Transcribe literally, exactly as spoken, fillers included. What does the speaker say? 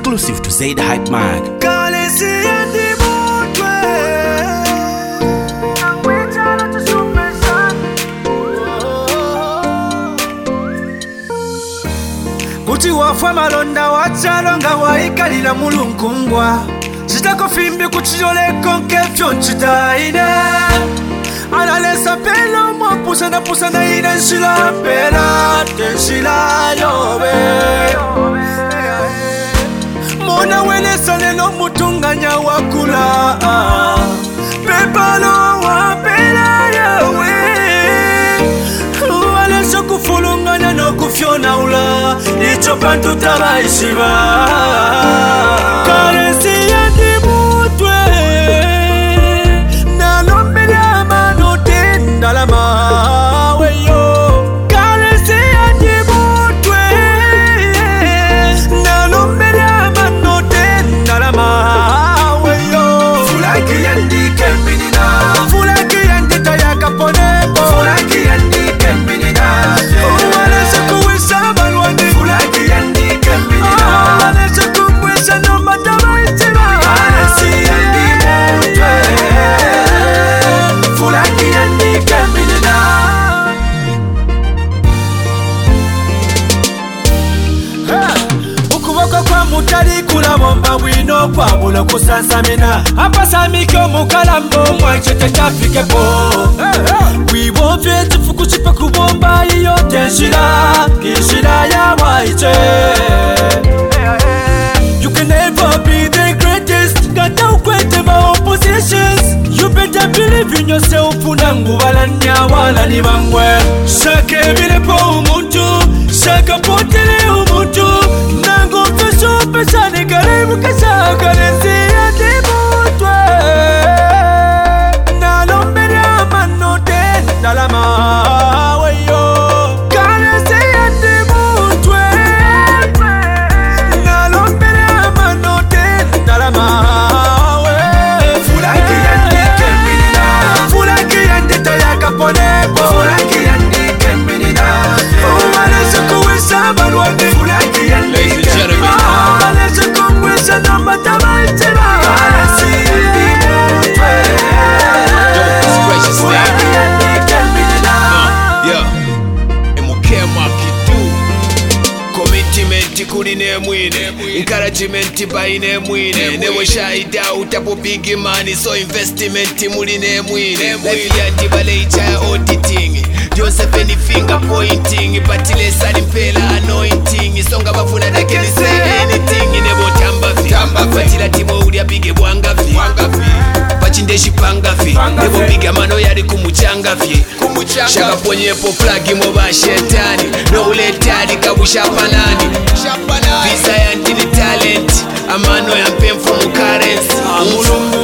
exclusive to Zaid Hype Mag. Kuti wafa malonda wachalonga waikalila mulunkungwa Chitako fimbi kuchiyoleko nkefyo nchitaine Analesa pelo mwapusa na pusa na ine nshila pela tenshila yobe Mona welesa lelo mutunganya wakula Pepalo wapela yawe Walesha kufulunganya no kufyona ula Icho pantu tabaishiba Karesi ya dimutwe Nalombele amano tendalama Weyo Karesi ya dimutwe Nalombele amano tendalama Weyo Fulaki yendi kembinina Fulaki yendi tayaka poneko Fulaki yendi kembinina Uwalesha kuwisha balwani Fulaki yendi kembinina Uwalesha kumwisha nomba tabaitiba Karesi yendi mutwe Fulaki yendi kembinina Ukuboko kwa mutali kulabomba wino kwa bulo kusansamina Hapa samiko mukalambo mwanchete chafike po Wibovye chifuku chipa kubomba iyo tenshira Kishira ya waiche You can never be the greatest Kata ukwete ma oppositions You better believe in yourself Unangu walanya wala ni bangwe Shake vile po umuntu Shaka potele umuntu Nangu fesho pesane karibu kasha Karesi ya dimutwe Nalombele amano tendalama Weyo Karesi ya dimutwe Nalombele amano tendalama Fulaki yendi kembinina Fulaki yendi tayaka poneko Fulaki yendi kembinina Uwalesha kuwisha balwani Fulaki yendi kembinina Uwalesha kumwisha nomba tabaitiba Karesi yendi mutwe Fulaki yendi kembinina Emukema kitu Commitment kuri ne mwine Encouragement by ne mwine Newe shaida utapo big money So investment muri ne mwine Life ya dibale icha auditing Joseph any finger pointing Batile sali mpela anointing Songa bafuna dake ni say anything Nebo tamba fi Batila timo uli abige buanga fi Bachinde shipanga fi Nebo biga mano yari kumuchanga fi Shaka ponyepo plagi moba shetani No uletali kabusha panani Visa ya ndini talent Amano ya mpemfu mu currency Mulungu